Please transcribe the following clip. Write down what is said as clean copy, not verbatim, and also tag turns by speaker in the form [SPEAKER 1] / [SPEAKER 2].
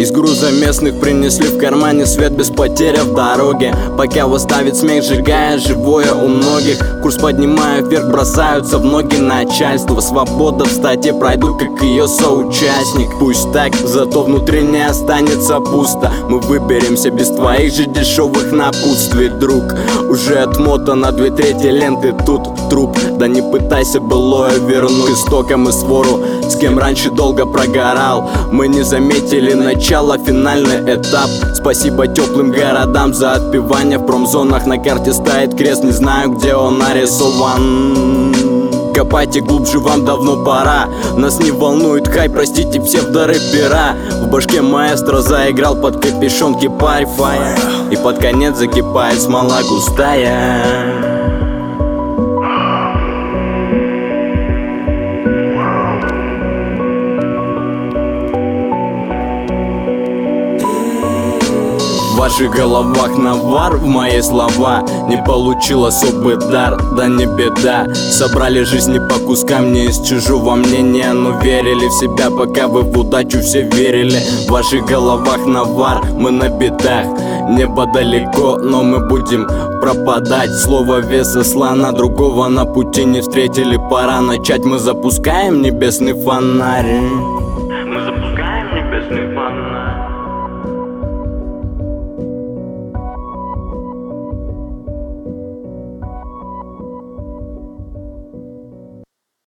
[SPEAKER 1] Из груза местных принесли в кармане свет без потери в дороге. Пока восставит смех, сжигая живое у многих. Курс поднимая вверх, бросаются в ноги начальства. Свобода в статье, пройду как ее соучастник. Пусть так, зато внутри не останется пусто. Мы выберемся без твоих же дешевых напутствий, друг. Уже отмотано 2/3 ленты, тут труп. Да не пытайся былое вернуть истокам и свору, с кем раньше долго прогорал. Мы не заметили начало, финальный этап. Спасибо теплым городам за отпевание. В промзонах на карте стоит крест, не знаю, где он нарисован. Копайте глубже, вам давно пора. Нас не волнует хай, простите псевдорэпера. В башке маэстро заиграл под капюшон кипарь фаер. И под конец закипает смола густая. В ваших головах навар, в мои слова не получил особый дар, да не беда. Собрали жизни по кускам, не из чужого мнения, но верили в себя, пока вы в удачу все верили. В ваших головах навар, мы на бедах. Небо далеко, но мы будем пропадать. Слово веса слона, другого на пути не встретили. Пора начать, мы запускаем небесный фонарь.